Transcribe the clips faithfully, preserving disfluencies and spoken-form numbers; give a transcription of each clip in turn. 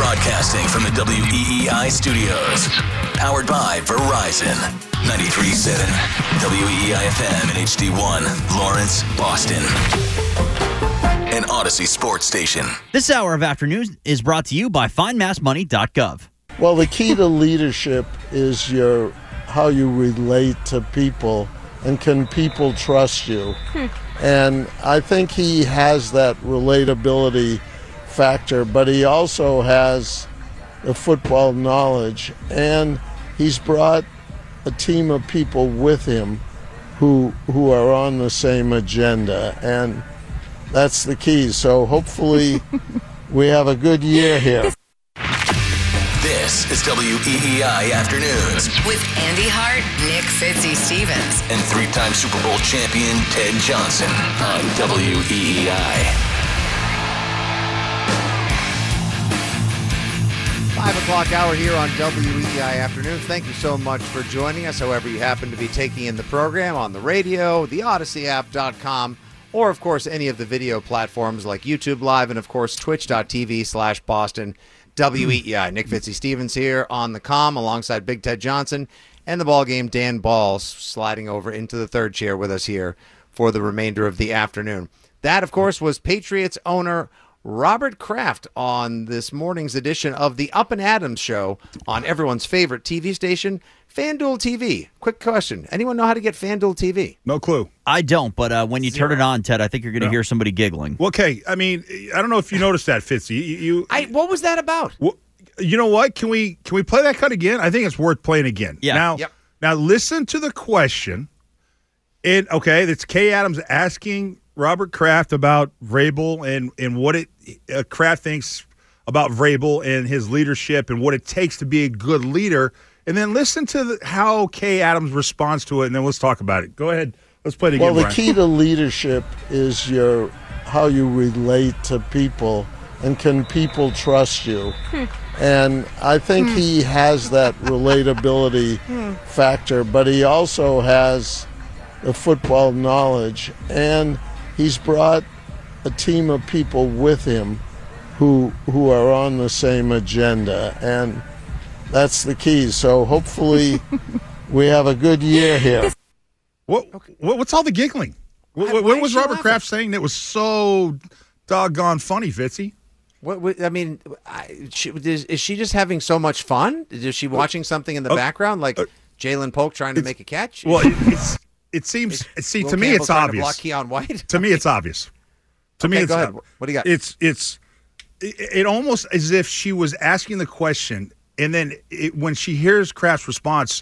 Broadcasting from the W E E I studios. Powered by Verizon. ninety-three point seven W E E I F M and H D one, Lawrence, Boston. An Odyssey sports station. This hour of afternoon is brought to you by find mass money dot gov. Well, the key to leadership is your how you relate to people, and can people trust you? Hmm. And I think he has that relatability factor, but he also has the football knowledge, and he's brought a team of people with him who who are on the same agenda, and that's the key. So hopefully we have a good year here. This is W E E I Afternoons with Andy Hart, Nick Fitzy-Stevens, and three-time Super Bowl champion Ted Johnson on W E E I. Five o'clock hour here on W E E I Afternoons. Thank you so much for joining us, however you happen to be taking in the program on the radio, the Odyssey app dot com, or, of course, any of the video platforms like YouTube Live and, of course, twitch.tv slash Boston W E E I. Nick Fitzy-Stevens here on the comm alongside Big Ted Johnson and the ball game Dan Balls sliding over into the third chair with us here for the remainder of the afternoon. That, of course, was Patriots owner Robert Kraft on this morning's edition of the Up and Adams show on everyone's favorite T V station, FanDuel T V. Quick question. Anyone know how to get FanDuel T V? No clue. I don't, but uh, when you Zero. turn it on, Ted, I think you're going to No. hear somebody giggling. Well, okay, I mean, I don't know if you noticed that, Fitzy. You, you, I, what was that about? well, you know what? Can we can we play that cut again? I think it's worth playing again. Yeah. Now, Yep. now listen to the question. It okay. It's Kay Adams asking Robert Kraft about Vrabel and and what it uh, Kraft thinks about Vrabel and his leadership and what it takes to be a good leader. And then listen to the, how Kay Adams responds to it, and then let's talk about it. Go ahead. Let's play it again, Well, the Brian. key to leadership is your how you relate to people, and can people trust you? And I think he has that relatability factor, but he also has the football knowledge, and he's brought a team of people with him who who are on the same agenda, and that's the key. So hopefully we have a good year here. What, what what's all the giggling? What, Why- what, why what is was she Robert laughing? Kraft saying that was so doggone funny, Fitzy? What, what I mean, I, she, is, is she just having so much fun? Is she watching something in the uh, background, like uh, Jalen Polk trying to make a catch? Well, it, it's it seems see Will to me Campbell it's trying to obvious. block Keon White? To me, it's obvious. To me, Okay, it's go ahead. ob- What do you got? It's it's it, it almost as if she was asking the question, and then it, when she hears Kraft's response,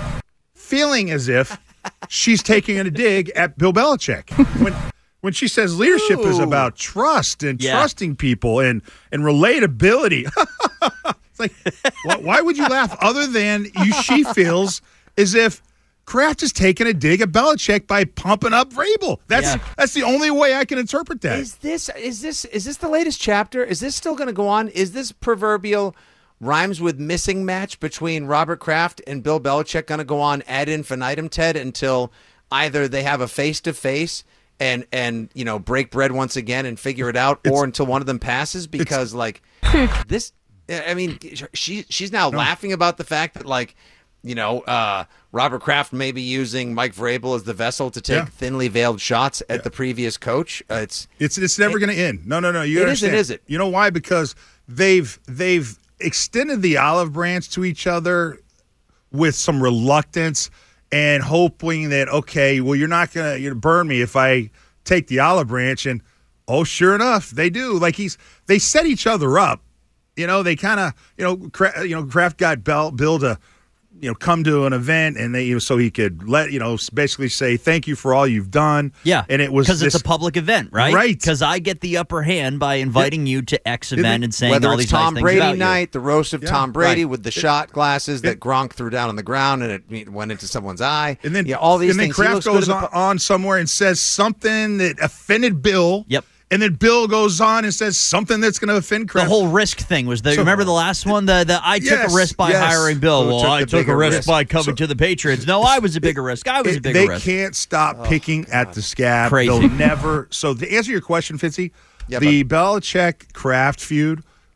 feeling as if she's taking a dig at Bill Belichick. When when she says leadership is Ooh. about trust and Yeah. trusting people and and relatability. It's like, why, why would you laugh other than you? She feels as if Kraft is taking a dig at Belichick by pumping up Vrabel. That's Yeah. that's the only way I can interpret that. Is this is this is this the latest chapter? Is this still going to go on? Is this proverbial rhymes with missing match between Robert Kraft and Bill Belichick going to go on ad infinitum, Ted, until either they have a face to face and and you know break bread once again and figure it out, or until one of them passes? Because like this, I mean, she she's now laughing about the fact that like. You know, uh, Robert Kraft may be using Mike Vrabel as the vessel to take Yeah. thinly veiled shots at the previous coach. Uh, it's It's it's never going to end. No, no, no. You It understand? isn't, is it? You know why? Because they've they've extended the olive branch to each other with some reluctance and hoping that okay, well, you're not going to you're burn me if I take the olive branch. And oh, sure enough, they do. Like he's they set each other up. You know, they kind of you know Kra- you know Kraft got Bell, Bill to. You know, come to an event and they, you know, so he could let, you know, basically say thank you for all you've done. Yeah. And it was because it's this- a public event, right? Right. Because I get the upper hand by inviting you to X event it- and saying whether all it's these Tom nice Brady things about you. night, the roast of Yeah, Tom Brady right. with the shot glasses that Gronk threw down on the ground and it went into someone's eye. And then, yeah, all these and then things. He Kraft looks good goes in on, the- on somewhere and says something that offended Bill. Yep. And then Bill goes on and says something that's going to offend The Kraft. whole risk thing was the. So- remember the last one? The the I took Yes, a risk by yes. hiring Bill. Who Well, took I the took a bigger risk risk? by coming So- to the Patriots. No, I was a bigger risk. I was a It- bigger they risk. can't stop picking at the scab. Crazy. They'll never. So to answer your question, Fitzy, Yeah, the Belichick Kraft feud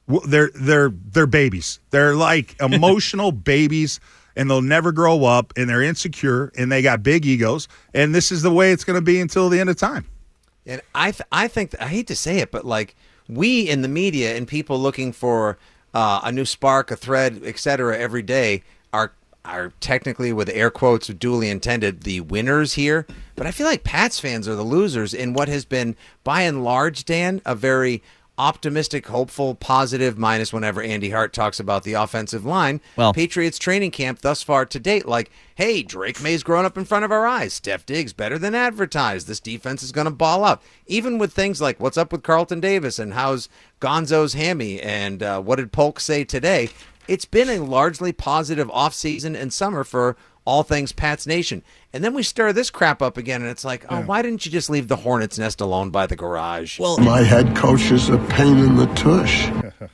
w- they're they're they're babies. They're like emotional babies, and they'll never grow up, and they're insecure, and they got big egos, and this is the way it's going to be until the end of time. And I th- I think I hate to say it, but like we in the media and people looking for uh, a new spark, a thread, et cetera, every day are are technically, with air quotes duly intended, the winners here. But I feel like Pats fans are the losers in what has been, by and large, Dan, a very optimistic, hopeful, positive, minus whenever Andy Hart talks about the offensive line. Well, Patriots training camp thus far to date, like, hey, Drake May's grown up in front of our eyes. Steph Diggs better than advertised. This defense is going to ball out. Even with things like what's up with Carlton Davis and how's Gonzo's hammy and uh, what did Polk say today, it's been a largely positive offseason and summer for all things Pats Nation. And then we stir this crap up again, and it's like, oh, why didn't you just leave the hornet's nest alone by the garage? Well, My head coach is a pain in the tush.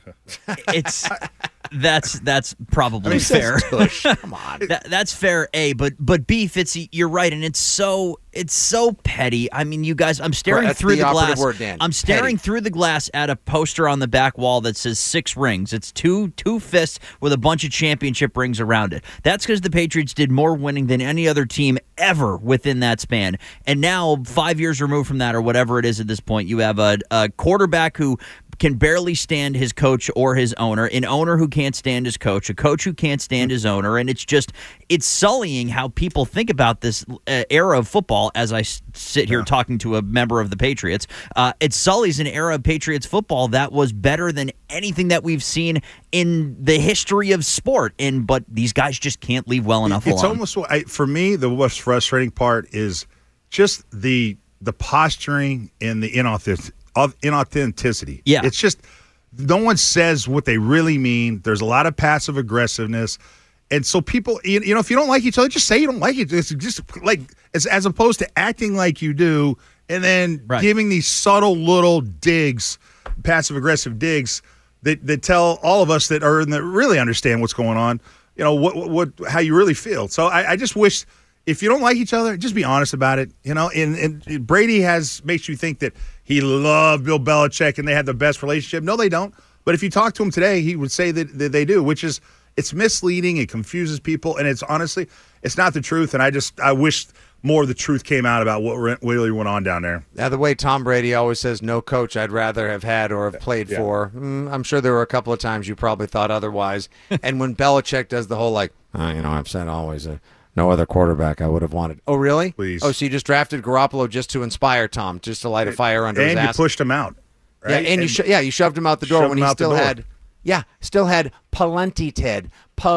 it's that's that's probably I mean, fair. tush. Come on. That, that's fair, A, but but B, Fitzy, you're right, and it's so it's so petty. I mean, you guys, I'm staring That's through the the, operative glass. word, Dan. I'm staring Petty. through the glass at a poster on the back wall that says six rings. It's two two fists with a bunch of championship rings around it. That's because the Patriots did more winning than any other team ever within that span. And now, five years removed from that, or whatever it is at this point, you have a, a quarterback who can barely stand his coach or his owner, an owner who can't stand his coach, a coach who can't stand his owner, and it's just, it's sullying how people think about this uh, era of football as I s- sit here yeah. talking to a member of the Patriots. Uh, it sullies an era of Patriots football that was better than anything that we've seen in the history of sport, and but these guys just can't leave well enough it's alone. Almost, I, for me, the most frustrating part is just the the posturing and the inauthentic, of inauthenticity. Yeah. It's just no one says what they really mean. There's a lot of passive aggressiveness. And so people, you, you know, if you don't like each other, just say you don't like it. It's just like, as, as opposed to acting like you do and then right. giving these subtle little digs, passive aggressive digs that, that tell all of us that are in the, really understand what's going on, you know, what, what, how you really feel. So I, I just wish, if you don't like each other, just be honest about it. You know, and, and Brady has makes you think that he loved Bill Belichick and they had the best relationship. No, they don't. But if you talk to him today, he would say that, that they do, which is, it's misleading. It confuses people. And it's honestly, it's not the truth. And I just, I wish more of the truth came out about what really went on down there. Now, the way Tom Brady always says, no coach I'd rather have had or have played yeah. for, mm, I'm sure there were a couple of times you probably thought otherwise. And when Belichick does the whole, like, uh, you know, I've said always a, no other quarterback I would have wanted. Oh, really? Please. Oh, so you just drafted Garoppolo just to inspire Tom, just to light a fire under and his ass. And you pushed him out. Right? Yeah, and, and you sho- yeah, you shoved him out the door when he still had, yeah, still had plenty, Ted,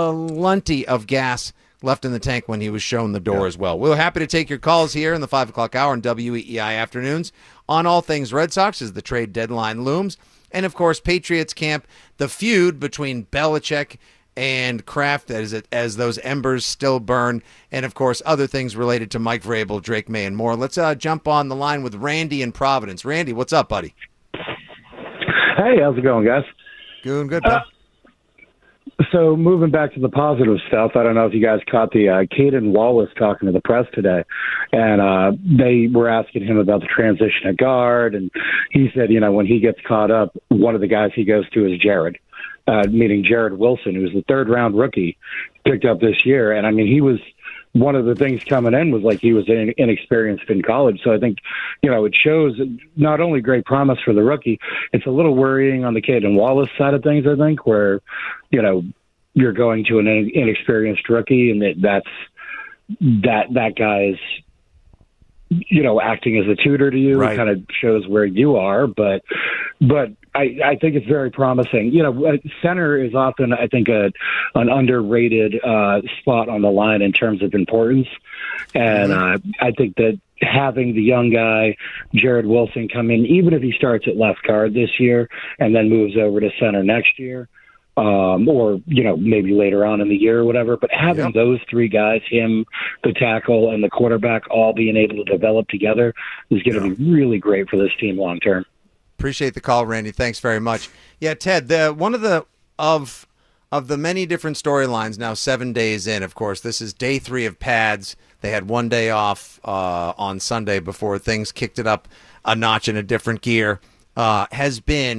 plenty of gas left in the tank when he was shown the door yeah. as well. We're happy to take your calls here in the five o'clock hour on W E E I Afternoons on all things Red Sox as the trade deadline looms. And, of course, Patriots camp, the feud between Belichick and Kraft as it, as those embers still burn, and of course other things related to Mike Vrabel, Drake May, and more. Let's uh, jump on the line with Randy in Providence. Randy, what's up, buddy? Hey, how's it going, guys? Doing good, pal. Uh, so moving back to the positive stuff, I don't know if you guys caught the uh, Caden Wallace talking to the press today, and uh, they were asking him about the transition at guard, and he said, you know, when he gets caught up, one of the guys he goes to is Jared. Uh, meaning Jared Wilson, who's the third round rookie picked up this year. And I mean, he was one of the things coming in was like he was in, inexperienced in college. So I think, you know, it shows not only great promise for the rookie, it's a little worrying on the Caden Wallace side of things, I think, where, you know, you're going to an inexperienced rookie and that that's that, that guy's, you know, acting as a tutor to you. Right. It kind of shows where you are, but, but, I, I think it's very promising. You know, center is often, I think, a an underrated uh, spot on the line in terms of importance. And uh, I think that having the young guy, Jared Wilson, come in, even if he starts at left guard this year and then moves over to center next year, um, or, you know, maybe later on in the year or whatever, but having yep. those three guys, him, the tackle, and the quarterback, all being able to develop together is going to yeah. be really great for this team long term. Appreciate the call, Randy. Thanks very much. Yeah, Ted, the one of the of of the many different storylines now, seven days in, of course, this is day three of pads. They had one day off uh, on Sunday before things kicked it up a notch in a different gear, uh, has been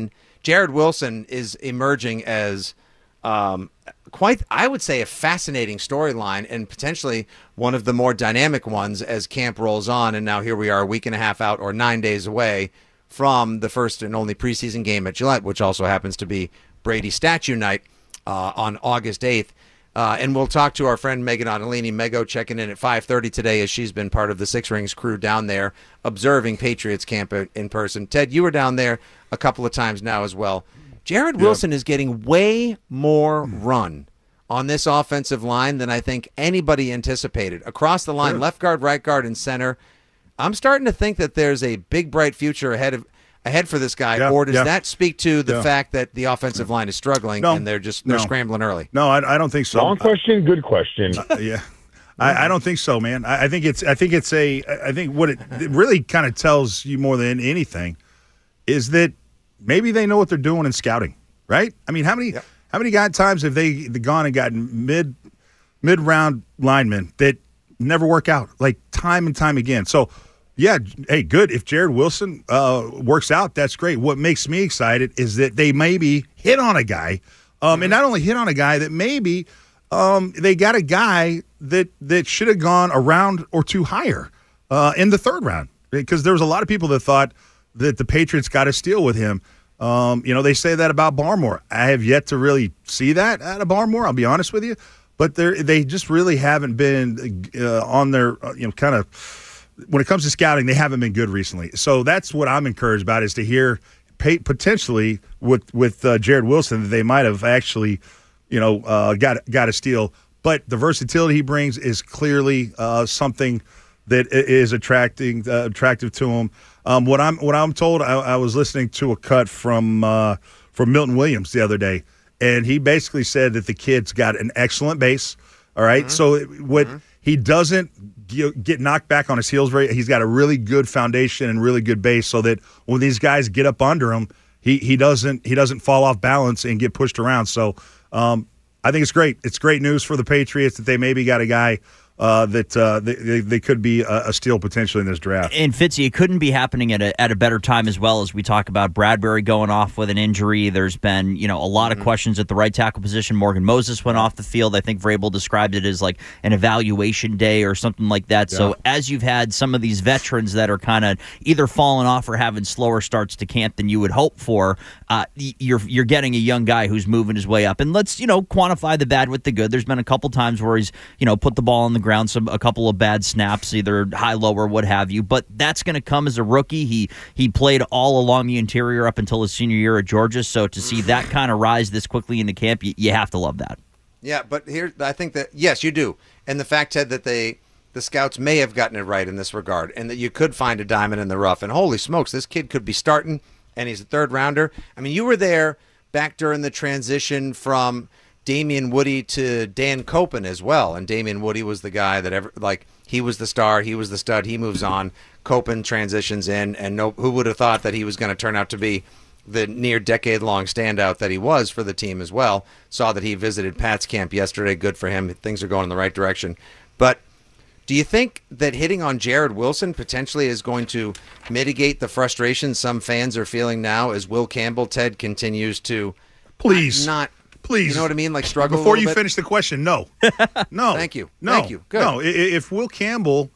Jared Wilson is emerging as um, quite, I would say, a fascinating storyline and potentially one of the more dynamic ones as camp rolls on. And now here we are a week and a half out or nine days away from the first and only preseason game at Gillette, which also happens to be Brady Statue Night uh, on August eighth. Uh, and we'll talk to our friend Megan Ottolini. Mego checking in at five thirty today as she's been part of the Six Rings crew down there observing Patriots camp in person. Ted, you were down there a couple of times now as well. Jared Wilson yeah. is getting way more run on this offensive line than I think anybody anticipated. Across the line, yeah. left guard, right guard, and center. I'm starting to think that there's a big, bright future ahead of ahead for this guy, yeah, or does yeah. that speak to the yeah. fact that the offensive line is struggling no, and they're just they're no. scrambling early? No, I, I don't think so. Long question, good question. Uh, yeah, I, I don't think so, man. I, I think it's I think it's a I think what it, it really kind of tells you more than anything is that maybe they know what they're doing in scouting, right? I mean, how many yeah. how many got times have they gone and gotten mid mid round linemen that never work out, like time and time again? So. Yeah, hey, good. If Jared Wilson uh, works out, that's great. What makes me excited is that they maybe hit on a guy, um, and not only hit on a guy, that maybe um, they got a guy that, that should have gone a round or two higher uh, in the third round, because there was a lot of people that thought that the Patriots got a steal with him. Um, you know, they say that about Barmore. I have yet to really see that out of Barmore, I'll be honest with you, but they they just really haven't been uh, on their, uh, you know, kind of – when it comes to scouting, they haven't been good recently. So that's what I'm encouraged about, is to hear pay, potentially with with uh, Jared Wilson that they might have actually, you know, uh, got got a steal. But the versatility he brings is clearly uh, something that is attracting uh, attractive to him. Um, what I'm what I'm told, I, I was listening to a cut from uh, from Milton Williams the other day, and he basically said that the kid's got an excellent base. All right, mm-hmm. so what mm-hmm. he doesn't get knocked back on his heels. Very, he's got a really good foundation and really good base, so that when these guys get up under him, he he doesn't he doesn't fall off balance and get pushed around. So um, I think it's great. It's great news for the Patriots that they maybe got a guy uh, that uh, they, they could be a, a steal potentially in this draft. And Fitzy, it couldn't be happening at a at a better time as well, as we talk about Bradbury going off with an injury. There's been, you know, a lot mm-hmm. of questions at the right tackle position. Morgan Moses went off the field. I think Vrabel described it as like an evaluation day or something like that. Yeah. So as you've had some of these veterans that are kind of either falling off or having slower starts to camp than you would hope for, uh, you're you're getting a young guy who's moving his way up. And let's, you know, quantify the bad with the good. There's been a couple times where he's, you know, put the ball on the ground, some a couple of bad snaps, either high, low, or what have you. But that's going to come as a rookie. He he played all along the interior up until his senior year at Georgia. So to see that kind of rise this quickly into camp, you, you have to love that. Yeah, but here I think that yes, you do. And the fact, Ted, that they the scouts may have gotten it right in this regard, and that you could find a diamond in the rough. And holy smokes, this kid could be starting, and he's a third rounder. I mean, you were there back during the transition from Damian Woody to Dan Copen as well, and Damian Woody was the guy that ever like he was the star, he was the stud, he moves on. Copen transitions in, and no, who would have thought that he was going to turn out to be the near decade-long standout that he was for the team as well. Saw that he visited Pat's camp yesterday. Good for him. Things are going in the right direction. But do you think that hitting on Jared Wilson potentially is going to mitigate the frustration some fans are feeling now as Will Campbell, Ted, continues to please not please you know what I mean, like struggle before you bit? finish the question? No, no. Thank you. No, Thank you. Good. No, if Will Campbell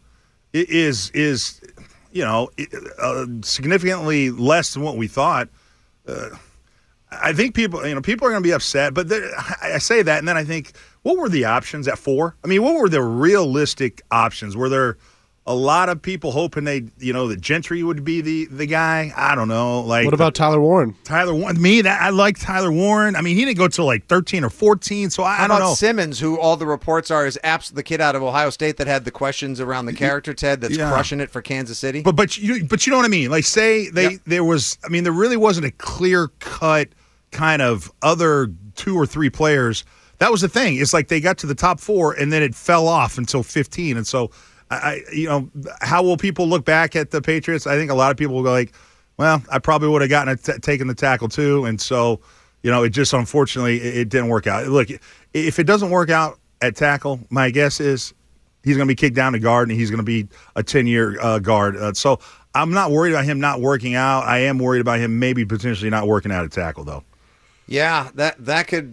is is you know uh, significantly less than what we thought, uh, I think people you know people are going to be upset. But I say that, and then I think, what were the options at four? I mean, what were the realistic options? Were there a lot of people hoping they, you know, that Gentry would be the, the guy? I don't know. Like, what about the, Tyler Warren? Tyler Warren. Me, that I like Tyler Warren. I mean, he didn't go till like thirteen or fourteen, so I, How I don't about know. Simmons, who all the reports are is abs- the kid out of Ohio State that had the questions around the character, Ted, that's yeah. crushing it for Kansas City. But but you but you know what I mean? Like, say they yep. there was. I mean, there really wasn't a clear cut kind of other two or three players. That was the thing. It's like they got to the top four and then it fell off until fifteen, and so. I, you know, how will people look back at the Patriots? I think a lot of people will go like, well, I probably would have gotten a t- taken the tackle too. And so, you know, it just, unfortunately, it, it didn't work out. Look, if it doesn't work out at tackle, my guess is he's going to be kicked down to guard and he's going to be a ten-year uh, guard. Uh, so I'm not worried about him not working out. I am worried about him maybe potentially not working out at tackle, though. Yeah, that that could.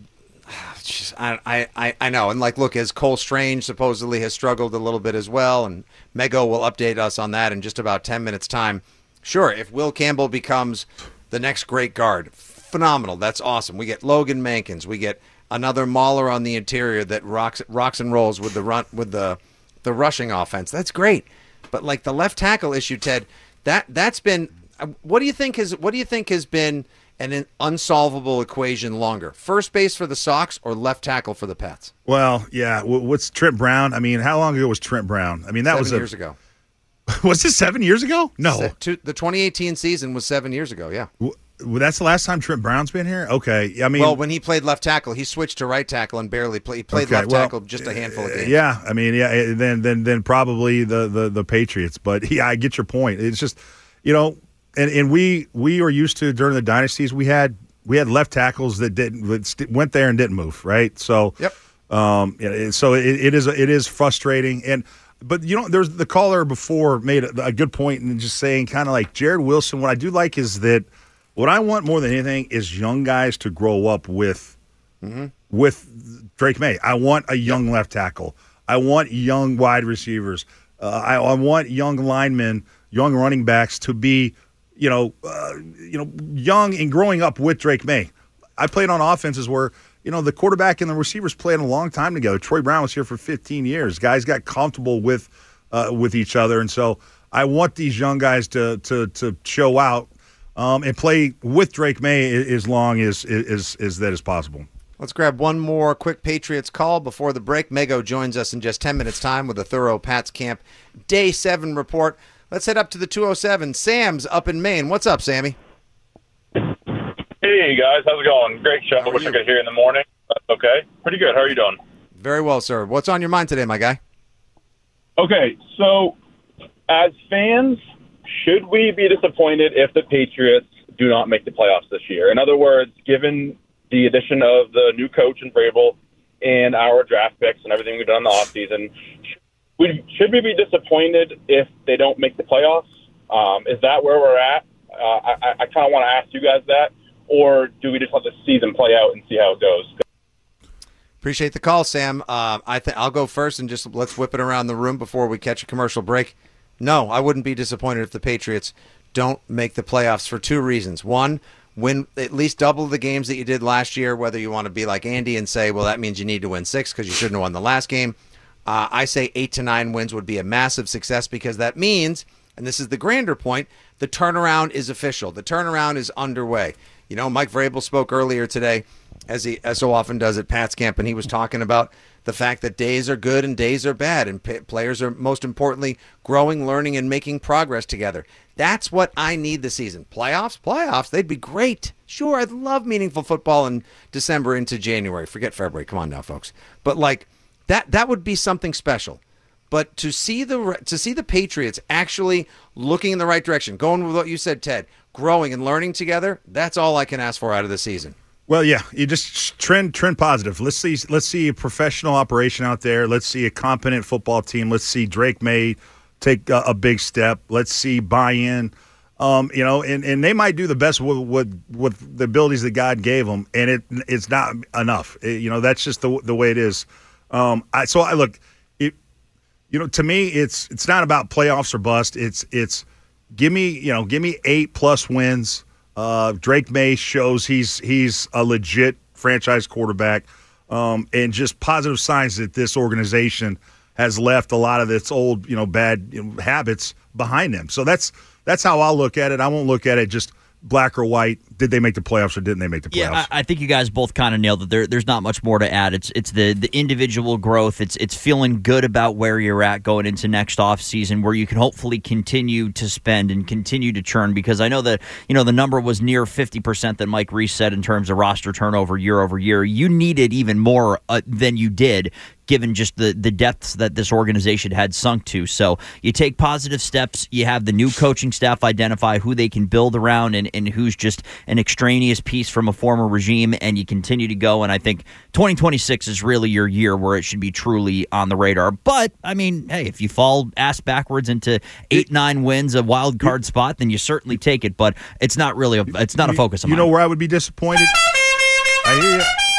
I, I I know, and like, look, as Cole Strange supposedly has struggled a little bit as well, and Mego will update us on that in just about ten minutes' time. Sure, if Will Campbell becomes the next great guard, phenomenal. That's awesome. We get Logan Mankins. We get another mauler on the interior that rocks rocks and rolls with the run with the the rushing offense. That's great. But like the left tackle issue, Ted, that that's been. What do you think has What do you think has been an unsolvable equation longer? First base for the Sox or left tackle for the Pats? Well, yeah. What's Trent Brown? I mean, how long ago was Trent Brown? I mean, that seven was a, years ago. Was this seven years ago? No. The twenty eighteen season was seven years ago, yeah. Well, that's the last time Trent Brown's been here? Okay. I mean, well, when he played left tackle, he switched to right tackle and barely played. He played okay, left well, tackle just a handful of games. Yeah, I mean, yeah, then then then probably the, the, the Patriots. But, yeah, I get your point. It's just, you know, and, and we we were used to, during the dynasties, we had we had left tackles that didn't that went there and didn't move, right? So, yep. Um, so it, it is it is frustrating. And But, you know, there's the caller before made a, a good point in just saying kind of like Jared Wilson. What I do like is that what I want more than anything is young guys to grow up with mm-hmm. with Drake May. I want a young left tackle. I want young wide receivers. Uh, I, I want young linemen, young running backs to be, you know, uh, you know, young and growing up with Drake May. I played on offenses where, you know, the quarterback and the receivers played a long time together. Troy Brown was here for fifteen years. Guys got comfortable with uh, with each other, and so I want these young guys to to to show out um, and play with Drake May as long as as as that is possible. Let's grab one more quick Patriots call before the break. Mego joins us in just ten minutes' time with a thorough Pats Camp Day seven report. Let's head up to the two oh seven. Sam's up in Maine. What's up, Sammy? Hey, guys. How's it going? Great show. I wish you? I could hear in the morning. That's okay. Pretty good. How are you doing? Very well, sir. What's on your mind today, my guy? Okay, so as fans, should we be disappointed if the Patriots do not make the playoffs this year? In other words, given the addition of the new coach in Vrabel and our draft picks and everything we've done in the offseason, should we be disappointed if they don't make the playoffs? Um, is that where we're at? Uh, I, I kind of want to ask you guys that. Or do we just let the season play out and see how it goes? Appreciate the call, Sam. Uh, I th- I'll go first and just let's whip it around the room before we catch a commercial break. No, I wouldn't be disappointed if the Patriots don't make the playoffs for two reasons. One, win at least double the games that you did last year, whether you want to be like Andy and say, well, that means you need to win six because you shouldn't have won the last game. Uh, I say eight to nine wins would be a massive success because that means, and this is the grander point, the turnaround is official. The turnaround is underway. You know, Mike Vrabel spoke earlier today, as he as so often does at Pats Camp, and he was talking about the fact that days are good and days are bad, and p- players are, most importantly, growing, learning, and making progress together. That's what I need this season. Playoffs? Playoffs, they'd be great. Sure, I'd love meaningful football in December into January. Forget February. Come on now, folks. But, like, that that would be something special. But to see the to see the Patriots actually looking in the right direction, going with what you said, Ted, growing and learning together, that's all I can ask for out of the season. Well, yeah, you just trend trend positive. Let's see let's see a professional operation out there. Let's see a competent football team. Let's see Drake May take a, a big step. Let's see buy-in. Um, you know, and, and they might do the best with, with with the abilities that God gave them, and it it's not enough. It, you know, that's just the the way it is. Um, I so I look. You know, to me, it's it's not about playoffs or bust. It's it's give me you know give me eight plus wins. Uh, Drake May shows he's he's a legit franchise quarterback, um, and just positive signs that this organization has left a lot of its old you know bad you know, habits behind them. So that's that's how I'll look at it. I won't look at it just black or white. Did they make the playoffs or didn't they make the playoffs? Yeah, I, I think you guys both kind of nailed it. There, there's not much more to add. It's it's the the individual growth. It's it's feeling good about where you're at going into next off season, where you can hopefully continue to spend and continue to churn. Because I know that you know the number was near fifty percent that Mike Reese said in terms of roster turnover year over year. You needed even more uh, than you did, given just the, the depths that this organization had sunk to. So you take positive steps. You have the new coaching staff identify who they can build around and, and who's just an extraneous piece from a former regime, and you continue to go. And I think twenty twenty-six is really your year where it should be truly on the radar. But, I mean, hey, if you fall ass backwards into eight, nine wins, a wild card spot, then you certainly take it. But it's not really a, it's not a focus of You mine. know where I would be disappointed? I hear you.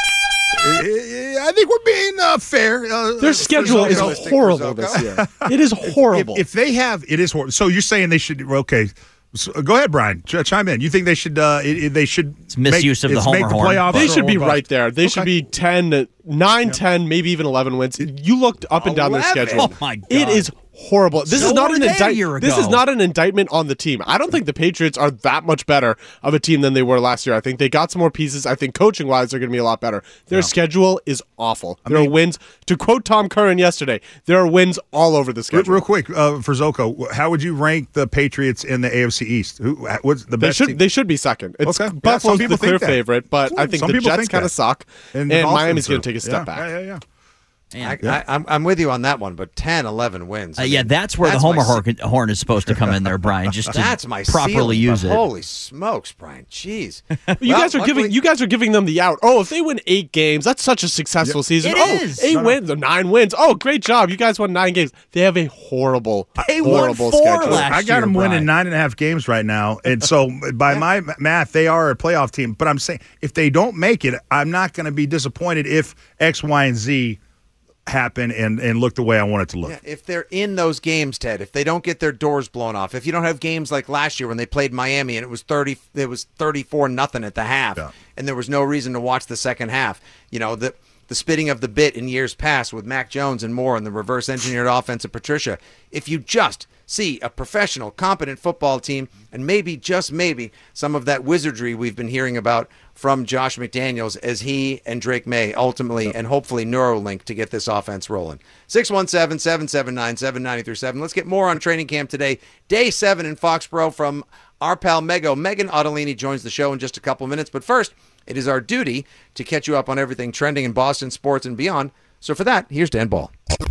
I think we're being uh, fair. Uh, Their schedule is horrible this year. It is horrible. If, if they have, it is horrible. So you're saying they should? Okay, so go ahead, Brian. Ch- chime in. You think they should? Uh, it, they should. It's misuse make, of the homer make the horn. playoffs. They should be bust? right there. They Okay. should be ten, nine, ten, maybe even eleven wins. You looked up and down their eleven? schedule. Oh, my God. It is horrible. This So is not were an they a indictment. year This is ago. not an indictment on the team. I don't think the Patriots are that much better of a team than they were last year. I think they got some more pieces. I think coaching wise, they're going to be a lot better. Their schedule is awful. There mean- are wins. To quote Tom Curran yesterday, there are wins all over the Real, schedule. real quick uh, for Zoko, how would you rank the Patriots in the A F C East? Who? What's the They best? should team? they should be second. It's Okay. Yeah, Buffalo's some the people clear think that. favorite, but Cool. I think Some the people Jets think kind that. of suck, and, the Dolphins Miami's going are- to take a step yeah, back. Yeah, yeah, yeah. I, I, I'm, I'm with you on that one, but ten, eleven wins. I Uh, mean, yeah, that's where that's the homer my se- horn, horn is supposed to come in there, Brian, just to That's my properly ceiling, use but it. Holy smokes, Brian! Jeez, You Well, guys are luckily- giving you guys are giving them the out. Oh, if they win eight games, that's such a successful season. It oh, is. eight No, no. wins, nine wins. Oh, great job! You guys won nine games. They have a horrible, They won horrible four schedule. last I got year, them winning Brian. nine and a half games right now, and so by my math, they are a playoff team. But I'm saying if they don't make it, I'm not going to be disappointed if X, Y, and Z happen and and look the way I want it to look. Yeah, if they're in those games, Ted, if they don't get their doors blown off, if you don't have games like last year when they played Miami and it was thirty, it was thirty-four nothing at the half, Yeah. and there was no reason to watch the second half. You know the the spitting of the bit in years past with Mac Jones and more, and the reverse engineered offense of Patricia. If you just see a professional, competent football team, and maybe just maybe some of that wizardry we've been hearing about from Josh McDaniels as he and Drake May ultimately and hopefully Neuralink to get this offense rolling. six one seven, seven seven nine, seven nine three seven. Let's get more on training camp today. Day seven in Foxborough from our pal Mego. Megan Ottolini joins the show in just a couple minutes. But first, it is our duty to catch you up on everything trending in Boston sports and beyond. So for that, here's Dan Ball.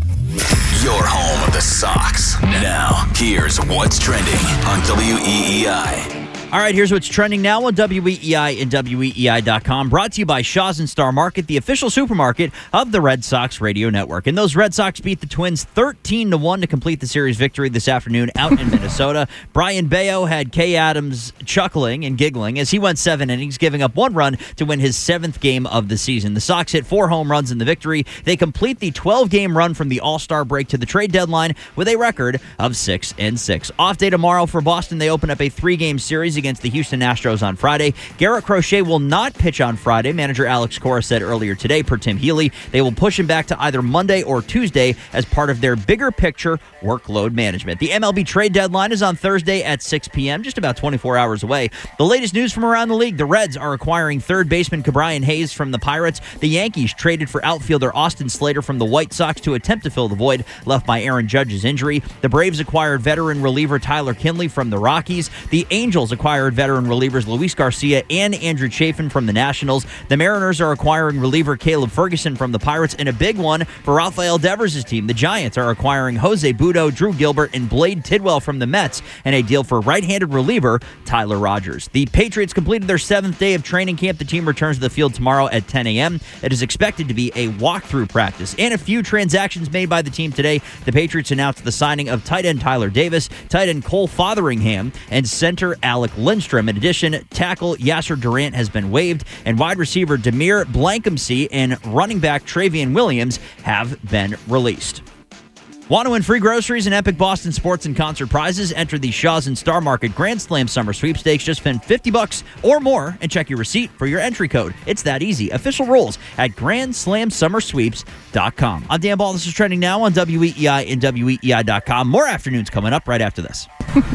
Your home of the Sox. Now, here's what's trending on W E E I. All right, here's what's trending now on W E E I and W E E I dot com. Brought to you by Shaw's and Star Market, the official supermarket of the Red Sox radio network. And those Red Sox beat the Twins thirteen to one to complete the series victory this afternoon out in Minnesota. Brian Bayo had Kay Adams chuckling and giggling as he went seven innings, giving up one run to win his seventh game of the season. The Sox hit four home runs in the victory. They complete the twelve-game run from the All-Star break to the trade deadline with a record of six and six. Off day tomorrow for Boston. They open up a three-game series against the Houston Astros on Friday. Garrett Crochet will not pitch on Friday. Manager Alex Cora said earlier today, per Tim Healy, they will push him back to either Monday or Tuesday as part of their bigger picture workload management. The M L B trade deadline is on Thursday at six p.m., just about twenty-four hours away. The latest news from around the league: the Reds are acquiring third baseman Ke'Bryan Hayes from the Pirates. The Yankees traded for outfielder Austin Slater from the White Sox to attempt to fill the void left by Aaron Judge's injury. The Braves acquired veteran reliever Tyler Kinley from the Rockies. The Angels acquired veteran relievers Luis Garcia and Andrew Chafin from the Nationals. The Mariners are acquiring reliever Caleb Ferguson from the Pirates, and a big one for Rafael Devers' team. The Giants are acquiring Jose Budo, Drew Gilbert, and Blade Tidwell from the Mets, and a deal for right-handed reliever Tyler Rogers. The Patriots completed their seventh day of training camp. The team returns to the field tomorrow at ten a.m. It is expected to be a walkthrough practice. And a few transactions made by the team today. The Patriots announced the signing of tight end Tyler Davis, tight end Cole Fotheringham, and center Alec Lindstrom. In addition, tackle Yasser Durant has been waived, and wide receiver Demir Blankensee and running back Travian Williams have been released. Want to win free groceries and epic Boston sports and concert prizes? Enter the Shaw's and Star Market Grand Slam Summer Sweepstakes. Just spend fifty bucks or more and check your receipt for your entry code. It's that easy. Official rules at grand slam summer sweeps dot com. I'm Dan Ball. This is trending now on W E E I and W E E I dot com. More afternoons coming up right after this.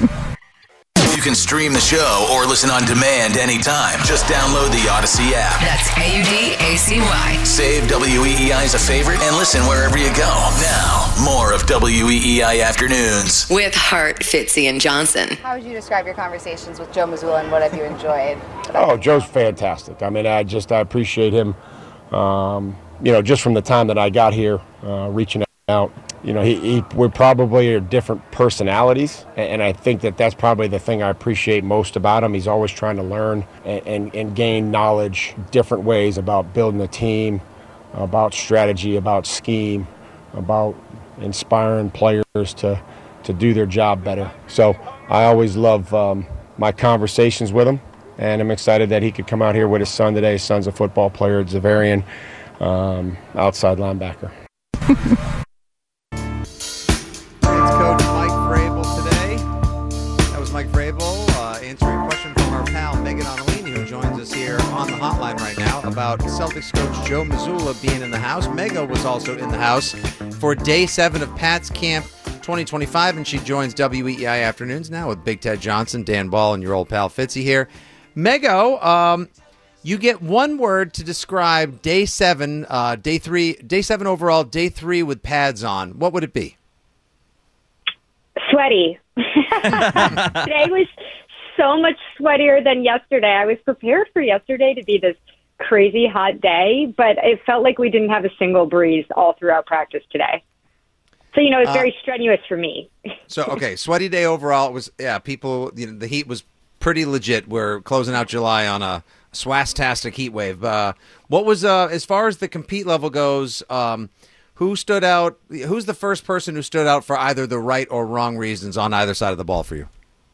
You can stream the show or listen on demand anytime. Just download the Odyssey app. That's A U D A C Y. Save W E E I as a favorite and listen wherever you go. Now, more of W E E I Afternoons. With Hart, Fitzy, and Johnson. How would you describe your conversations with Joe Mazzulla, and what have you enjoyed? Oh, Joe's fantastic. I mean, I just I appreciate him, um, you know, just from the time that I got here, uh, reaching out, you know, he, he we're probably are different personalities, and I think that that's probably the thing I appreciate most about him. He's always trying to learn and, and, and gain knowledge different ways about building a team, about strategy, about scheme, about inspiring players to, to do their job better. So I always love um, my conversations with him, and I'm excited that he could come out here with his son today. His son's a football player at Xaverian, um, outside linebacker. Coach Mike Vrabel today. That was Mike Vrabel uh, answering a question from our pal Megan Onolini, who joins us here on the hotline right now about Celtics coach Joe Mazzulla being in the house. Mega was also in the house for day seven of Pat's Camp twenty twenty-five, and she joins W E E I Afternoons now with Big Ted Johnson, Dan Ball, and your old pal Fitzy here. Mego, um, you get one word to describe day seven, uh, day three, day seven overall, day three with pads on. What would it be? Sweaty. Today was so much sweatier than yesterday. I was prepared for yesterday to be this crazy hot day, but it felt like we didn't have a single breeze all throughout practice today. So, you know, it's very uh, strenuous for me. So, okay, sweaty day overall. It was, yeah, people, you know, the heat was pretty legit. We're closing out July on a swastastic heat wave. Uh, what was, uh, as far as the compete level goes, um, who stood out? Who's the first person who stood out for either the right or wrong reasons on either side of the ball for you?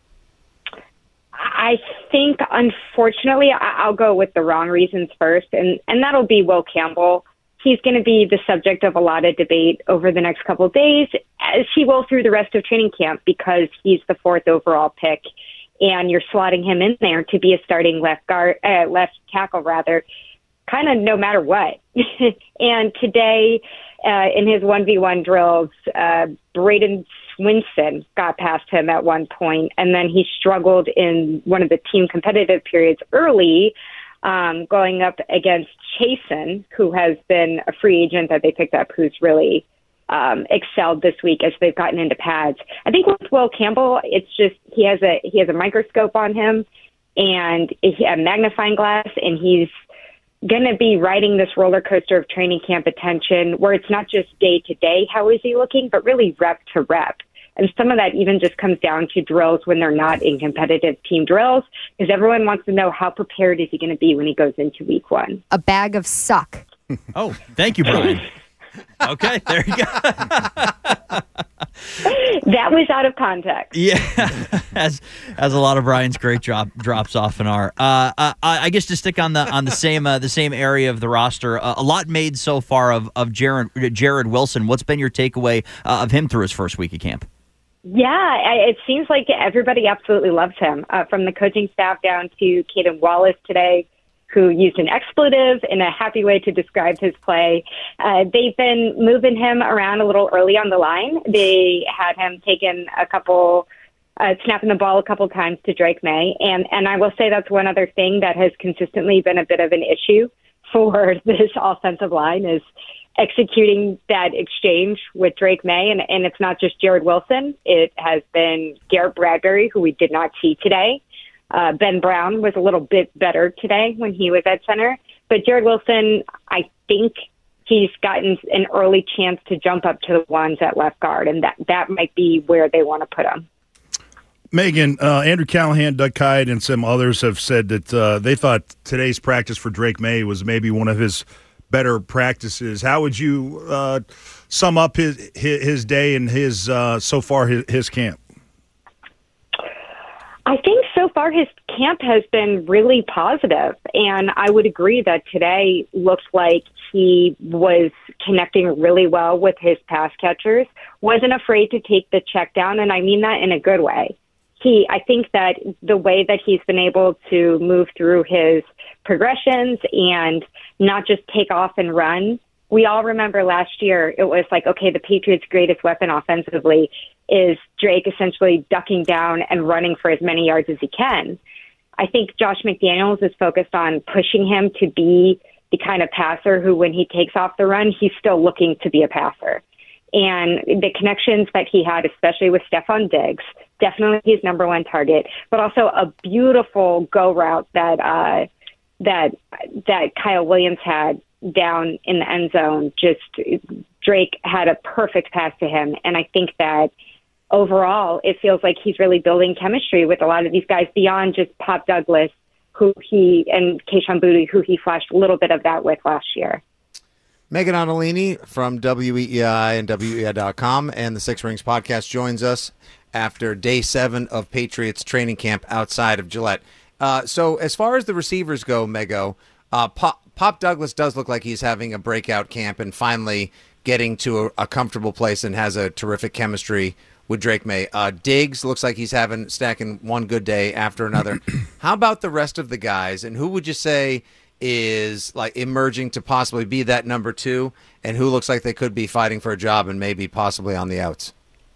I think, unfortunately, I'll go with the wrong reasons first, and, and that'll be Will Campbell. He's going to be the subject of a lot of debate over the next couple of days, as he will through the rest of training camp, because he's the fourth overall pick, and you're slotting him in there to be a starting left guard, uh, left tackle, rather, kind of no matter what. And today, uh, in his one v one drills, uh, Braden Swinson got past him at one point, and then he struggled in one of the team competitive periods early, um, going up against Chasen, who has been a free agent that they picked up, who's really um, excelled this week as they've gotten into pads. I think with Will Campbell, it's just he has a he has a microscope on him and a magnifying glass, and he's going to be riding this roller coaster of training camp attention, where it's not just day to day, how is he looking, but really rep to rep. And some of that even just comes down to drills when they're not in competitive team drills, because everyone wants to know how prepared is he going to be when he goes into week one. A bag of suck. Oh, thank you, Brian. Okay, there you go. That was out of context. Yeah, as as a lot of Brian's great drop drops often are. Uh, uh, I guess to stick on the on the same uh, the same area of the roster, uh, a lot made so far of of Jared Jared Wilson. What's been your takeaway uh, of him through his first week of camp? Yeah, I, it seems like everybody absolutely loves him, uh, from the coaching staff down to Caden Wallace today, who used an expletive in a happy way to describe his play. Uh, they've been moving him around a little early on the line. They had him taking a couple, uh, snapping the ball a couple times to Drake May. And, and I will say that's one other thing that has consistently been a bit of an issue for this offensive line, is executing that exchange with Drake May. And, and it's not just Jared Wilson. It has been Garrett Bradbury, who we did not see today. Uh, Ben Brown was a little bit better today when he was at center. But Jared Wilson, I think he's gotten an early chance to jump up to the ones at left guard, and that, that might be where they want to put him. Megan, uh, Andrew Callahan, Doug Kyed, and some others have said that uh, they thought today's practice for Drake May was maybe one of his better practices. How would you uh, sum up his, his his day and his uh, so far his, his camp? I think so far his camp has been really positive, and I would agree that today looks like he was connecting really well with his pass catchers, wasn't afraid to take the check down, and I mean that in a good way. He, I think that the way that he's been able to move through his progressions and not just take off and run. We all remember last year, it was like, okay, the Patriots' greatest weapon offensively is Drake essentially ducking down and running for as many yards as he can. I think Josh McDaniels is focused on pushing him to be the kind of passer who, when he takes off the run, he's still looking to be a passer. And the connections that he had, especially with Stephon Diggs, definitely his number one target, but also a beautiful go route that uh, that that Kyle Williams had down in the end zone, just Drake had a perfect pass to him. And I think that overall, it feels like he's really building chemistry with a lot of these guys beyond just Pop Douglas, who he and Kayshon Boutte, who he flashed a little bit of that with last year. Megan Ottolini from W E E I and W E E I dot com and the Six Rings podcast joins us after day seven of Patriots training camp outside of Gillette. Uh, so as far as the receivers go, Mego, uh, Pop, Pop Douglas does look like he's having a breakout camp and finally getting to a, a comfortable place and has a terrific chemistry with Drake May. Uh, Diggs looks like he's having stacking one good day after another. How about the rest of the guys? And who would you say is like emerging to possibly be that number two, and who looks like they could be fighting for a job and maybe possibly on the outs?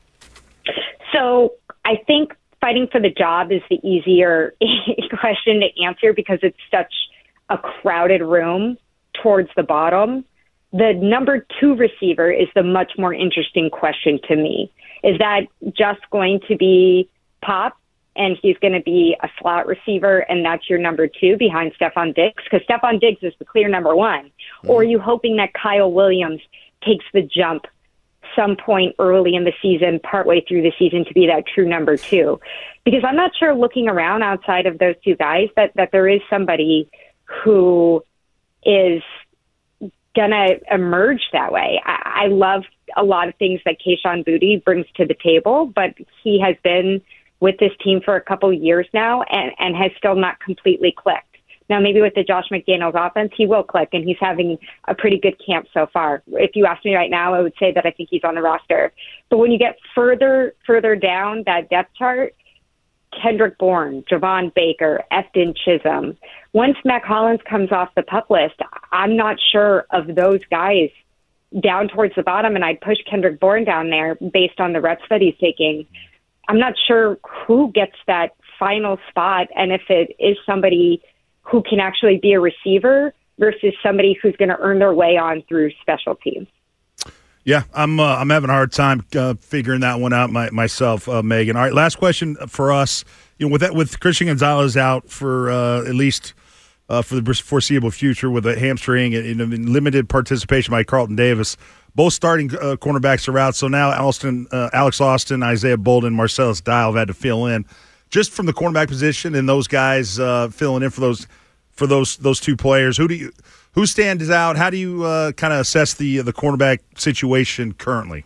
So I think fighting for the job is the easier question to answer because it's such a crowded room towards the bottom. The number two receiver is the much more interesting question to me. Is that just going to be Pop, and he's going to be a slot receiver, and that's your number two behind Stephon Diggs? Because Stephon Diggs is the clear number one. Mm-hmm. Or are you hoping that Kyle Williams takes the jump some point early in the season, partway through the season, to be that true number two? Because I'm not sure, looking around outside of those two guys, that, that there is somebody who is going to emerge that way. I, I love a lot of things that Kayshon Boutte brings to the table, but he has been with this team for a couple years now and, and has still not completely clicked. Now, maybe with the Josh McDaniels offense, he will click, and he's having a pretty good camp so far. If you ask me right now, I would say that I think he's on the roster. But when you get further, further down that depth chart, Kendrick Bourne, Javon Baker, Efton Chisholm. Once Mac Hollins comes off the PUP list, I'm not sure of those guys down towards the bottom, and I'd push Kendrick Bourne down there based on the reps that he's taking. I'm not sure who gets that final spot, and if it is somebody who can actually be a receiver versus somebody who's going to earn their way on through special teams. Yeah, I'm uh, I'm having a hard time uh, figuring that one out my, myself, uh, Megan. All right, last question for us. You know, with that, with Christian Gonzalez out for uh, at least uh, for the foreseeable future with a hamstring and, and limited participation by Carlton Davis, both starting uh, cornerbacks are out. So now Alston, uh, Alex Austin, Isaiah Bolden, Marcellus Dial have had to fill in just from the cornerback position, and those guys uh, filling in for those for those those two players. Who do you? Who stands out? How do you uh, kind of assess the the cornerback situation currently?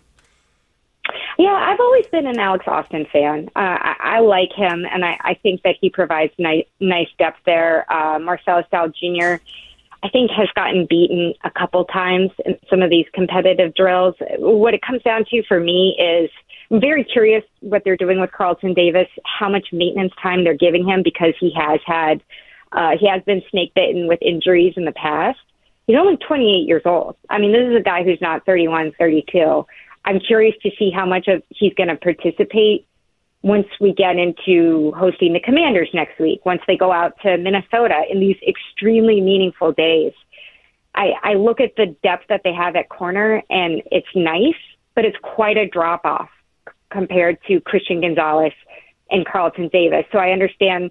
Yeah, I've always been an Alex Austin fan. Uh, I, I like him, and I, I think that he provides nice, nice depth there. Uh, Marcellus Dial Junior, I think, has gotten beaten a couple times in some of these competitive drills. What it comes down to for me is I'm very curious what they're doing with Carlton Davis, how much maintenance time they're giving him, because he has had Uh, he has been snake bitten with injuries in the past. He's only twenty-eight years old. I mean, this is a guy who's not thirty-one, thirty-two. I'm curious to see how much of he's going to participate once we get into hosting the Commanders next week, once they go out to Minnesota in these extremely meaningful days. I, I look at the depth that they have at corner, and it's nice, but it's quite a drop-off compared to Christian Gonzalez and Carlton Davis. So I understand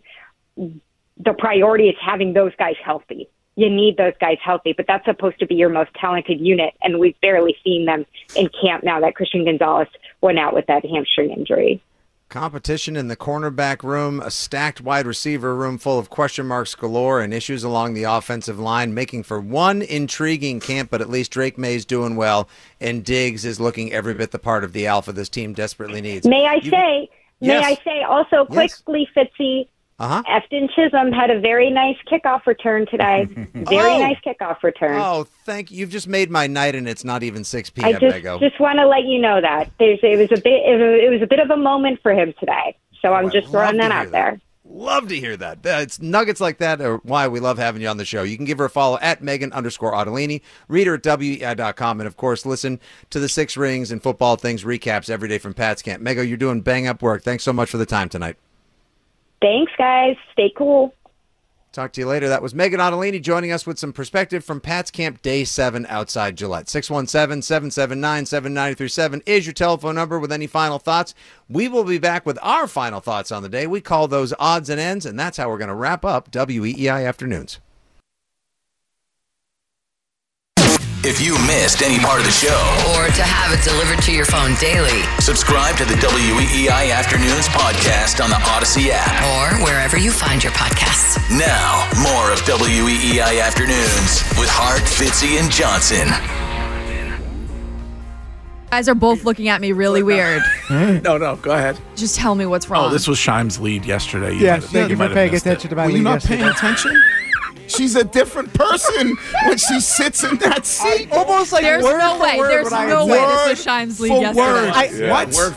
the priority is having those guys healthy. You need those guys healthy, but that's supposed to be your most talented unit, and we've barely seen them in camp now that Christian Gonzalez went out with that hamstring injury. Competition in the cornerback room, a stacked wide receiver room full of question marks galore, and issues along the offensive line, making for one intriguing camp, but at least Drake May's doing well, and Diggs is looking every bit the part of the alpha this team desperately needs. May I you, say, yes. may I say also quickly, yes. Fitzy, Uh-huh. Efton Chisholm had a very nice kickoff return today. Very oh. nice kickoff return. Oh, thank you. You've just made my night, and it's not even six p.m. I just, Mego. just want to let you know that There's, it was a bit. It was a bit of a moment for him today. So I'm oh, just throwing that out that. there. Love to hear that. It's nuggets like that are why we love having you on the show. You can give her a follow at Megan underscore Ottolini, read her at W E I dot com, and, of course, listen to the Six Rings and Football Things recaps every day from Pat's Camp. Mego, you're doing bang-up work. Thanks so much for the time tonight. Thanks, guys. Stay cool. Talk to you later. That was Megan Ottolini joining us with some perspective from Pat's Camp Day seven outside Gillette. six one seven, seven seven nine, seven nine three seven is your telephone number with any final thoughts. We will be back with our final thoughts on the day. We call those odds and ends, and that's how we're going to wrap up W E E I Afternoons. If you missed any part of the show, Or to have it delivered to your phone daily. subscribe to the W E E I Afternoons podcast on the Odyssey app. Or wherever you find your podcasts. Now, more of W E E I Afternoons with Hart, Fitzy, and Johnson. You guys are both looking at me really weird. No, no, go ahead. Just tell me what's wrong. Oh, this was Shime's lead yesterday. Yeah, might have- thank you might for have paying missed attention it. to my Were you lead not yesterday. paying attention? She's a different person when she sits in that seat. Almost like There's word no for way. word There's what I no had way. said. This was Shime's lead For yesterday. word. I- Yeah, what? word-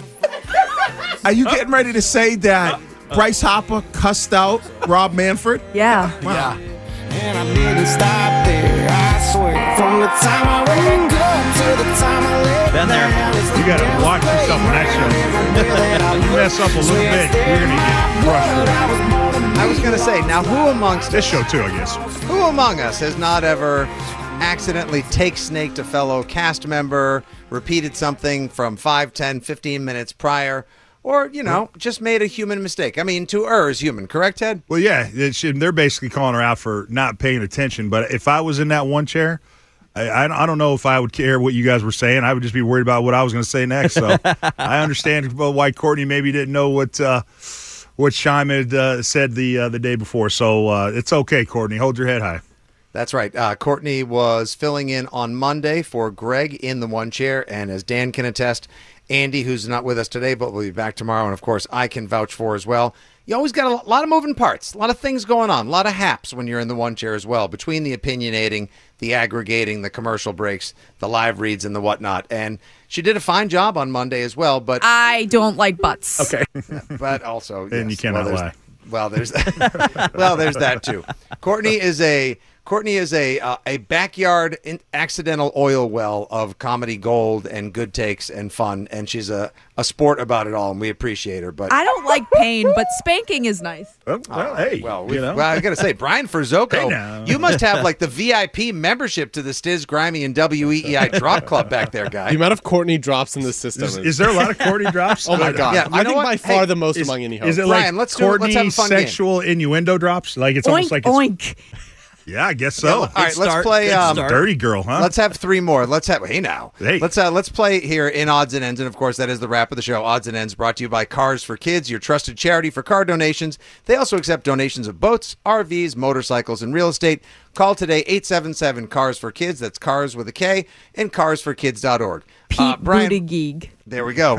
Are you getting ready to say that Bryce Hopper cussed out Rob Manfred? Yeah. Wow. And I didn't stop there, I swear. From the time I wake up to the time I lay Been there. You got to watch yourself on that show. You mess up a little bit, you're going to get crushed. I was going to say, now who amongst This show, too, I guess. Who among us has not ever accidentally take snaked a fellow cast member, repeated something from five, ten, fifteen minutes prior, or, you know, just made a human mistake? I mean, to err is human, correct, Ted? Well, yeah, it's, they're basically calling her out for not paying attention. But if I was in that one chair, I, I, I don't know if I would care what you guys were saying. I would just be worried about what I was going to say next. So I understand why Courtney maybe didn't know what uh, what Shime had uh, said the uh, the day before. So uh, it's okay, Courtney. Hold your head high. That's right. Uh, Courtney was filling in on Monday for Greg in the one chair. And as Dan can attest, Andy, who's not with us today, but will be back tomorrow. And, of course, I can vouch for as well. You always got a lot of moving parts, a lot of things going on, a lot of haps when you're in the one chair as well, between the opinionating, the aggregating, the commercial breaks, the live reads, and the whatnot. And she did a fine job on Monday as well. But I don't like butts. Okay. But also, And yes, you cannot well, there's- lie. Well, there's well, there's that too. Courtney is a Courtney is a uh, a backyard in, accidental oil well of comedy gold and good takes and fun, and she's a, a sport about it all, and we appreciate her. But I don't like pain, but spanking is nice. Well, well hey, well, you we, know. well, I gotta say, Brian Frizzoco, Hey, now. you must have like the V I P membership to the Stiz, Grimy, and W E E I Drop Club back there, guy. The amount of Courtney drops in the system. Is, is there a lot of Courtney drops? Oh my god! Yeah, you I know think what? by far Hey, the most Is, among any host. is it Brian, like let's do it. Courtney Let's have a fun game. sexual innuendo drops? Like it's Oink, almost like it's, oink. yeah, I guess so. Yeah, all right, let's start. play. Good Um, start. Dirty girl, huh? Let's have three more. Let's have. Hey now. Hey. Let's uh, let's play here in odds and ends, and of course that is the wrap of the show. Odds and ends brought to you by Cars for Kids, your trusted charity for car donations. They also accept donations of boats, R Vs, motorcycles, and real estate. Call today eight seven seven Cars for Kids. That's Cars with a K and cars for kids dot org. Pete Uh, Brian, Buttigieg. there we go.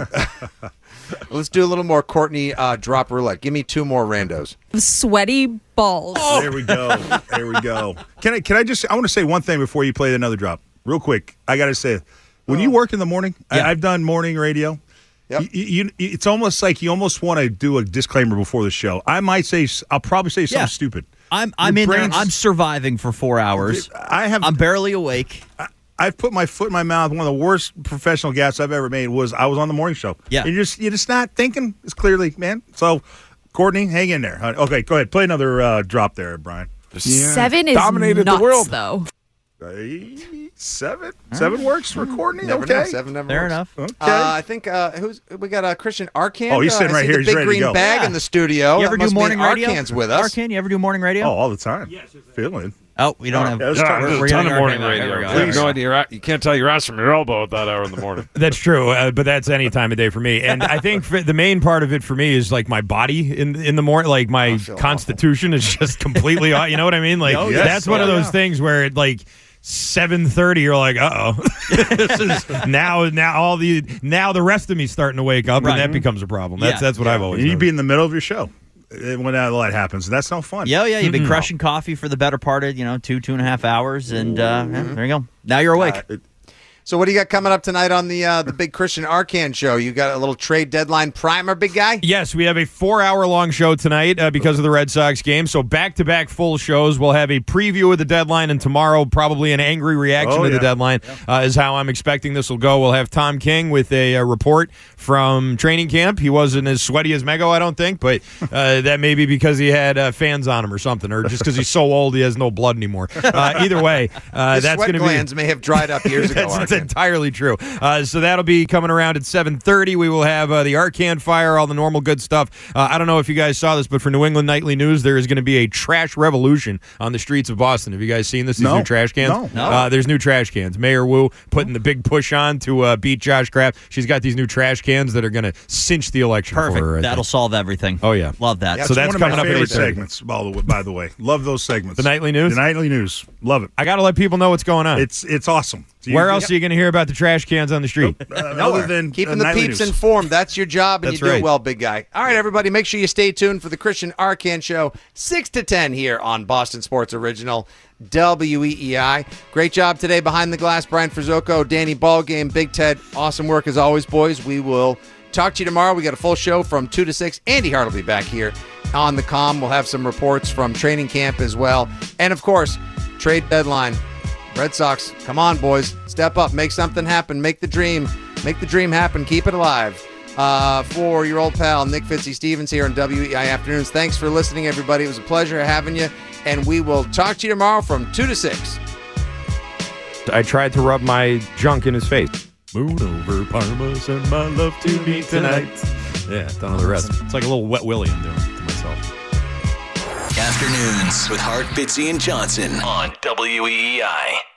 Let's do a little more Courtney uh, drop roulette. Give me two more randos. Sweaty balls. There we go. There we go. Can I? Can I just? I want to say one thing before you play another drop, real quick. I got to say, when you work in the morning, Yeah. I, I've done morning radio. Yep. You, you, it's almost like you almost want to do a disclaimer before the show. I might say, I'll probably say something Yeah. stupid. I'm I'm Your in there. brain's- I'm surviving for four hours. I have. I'm barely awake. I, I've put my foot in my mouth. One of the worst professional gaps I've ever made was I was on the morning show. Yeah. And you're just you're just not thinking as clearly, man. So, Courtney, hang in there. Okay, go ahead. Play another uh, drop there, Brian. Seven is Dominated the nuts, world. though. Hey, seven, seven works for Courtney. Never okay, know. Seven never Fair works. enough. Okay. Uh, I think uh, who's we got uh, Christian Arcan. Oh, he's uh, sitting I right see here. The He's big ready to green go. bag Yeah. in the studio. You ever That do must morning mean radio? Arcan's with us. Arcan, you ever do morning radio? oh, all the time. Yes, feeling. Oh, we don't have. Yeah, let's Yeah, start- there's we're a ton getting of our morning game out. There radio. we go. You have Please. no idea. Your a- You can't tell your ass from your elbow at that hour in the morning. That's true, uh, but that's any time of day for me. And I think for, the main part of it for me is like my body in in the morning, like my constitution is just completely, off, you know what I mean? Like Oh, yes. that's one of Oh, those yeah. things where it like seven thirty, you're like, uh oh, this is now now all the now the rest of me's starting to wake up, Right. and that becomes a problem. That's Yeah. that's what I've always. You'd noticed. be in the middle of your show uh, when all that happens. That's no fun. Yeah, yeah. You've been Mm-mm. crushing coffee for the better part of you know two two and a half hours, and uh, yeah, there you go. Now you're awake. Uh, So what do you got coming up tonight on the uh, the big Christian Arcan show? You got a little trade deadline primer, big guy? Yes, we have a four-hour-long show tonight uh, because of the Red Sox game. So back-to-back full shows. We'll have a preview of the deadline, and tomorrow probably an angry reaction Oh, to yeah. the deadline uh, is how I'm expecting this will go. We'll have Tom King with a, uh report from training camp. He wasn't as sweaty as Mego, I don't think, but uh, that may be because he had uh, fans on him or something, or just because he's so old he has no blood anymore. Uh, either way, uh, His that's sweat going to be glands may have dried up years ago. that's, Arcan. entirely true. Uh, so that'll be coming around at seven thirty. We will have uh, the Arcan Fire, all the normal good stuff. Uh, I don't know if you guys saw this, but for New England Nightly News, there is going to be a trash revolution on the streets of Boston. Have you guys seen this? These No. new trash cans? No. No. Uh, there's new trash cans. Mayor Wu putting the big push on to uh, beat Josh Kraft. She's got these new trash cans that are going to cinch the election Perfect. for her. I That'll think. solve everything. Oh, yeah. Love that. Yeah, So it's that's one of coming my up at favorite eight thirty. segments, by the way- by the way. Love those segments. The Nightly News? The Nightly News. Love it. I got to let people know what's going on. It's it's awesome. So Where you- else are you going to hear about the trash cans on the street? Uh, other than Keeping uh, the Nightly peeps News. informed. That's your job, and That's you do right. it well, big guy. All right, everybody, make sure you stay tuned for the Christian Arcan Show, six to ten here on Boston Sports Original, W E E I. Great job today behind the glass, Brian Frizzoco, Danny Ballgame, Big Ted. Awesome work as always, boys. We will talk to you tomorrow. We got a full show from two to six. Andy Hart will be back here on the comm. We'll have some reports from training camp as well. And, of course, trade deadline. Red Sox, come on, boys. Step up. Make something happen. Make the dream. Make the dream happen. Keep it alive. Uh, for your old pal, Nick Fitzy Stevens here on W E I Afternoons. Thanks for listening, everybody. It was a pleasure having you. And we will talk to you tomorrow from two to six. I tried to rub my junk in his face. Moon over Parma, send my love to me tonight. Yeah, don't know the rest. It's like a little wet willy I'm doing to myself. Afternoons with Hart, Fitzy, and Johnson on W E E I.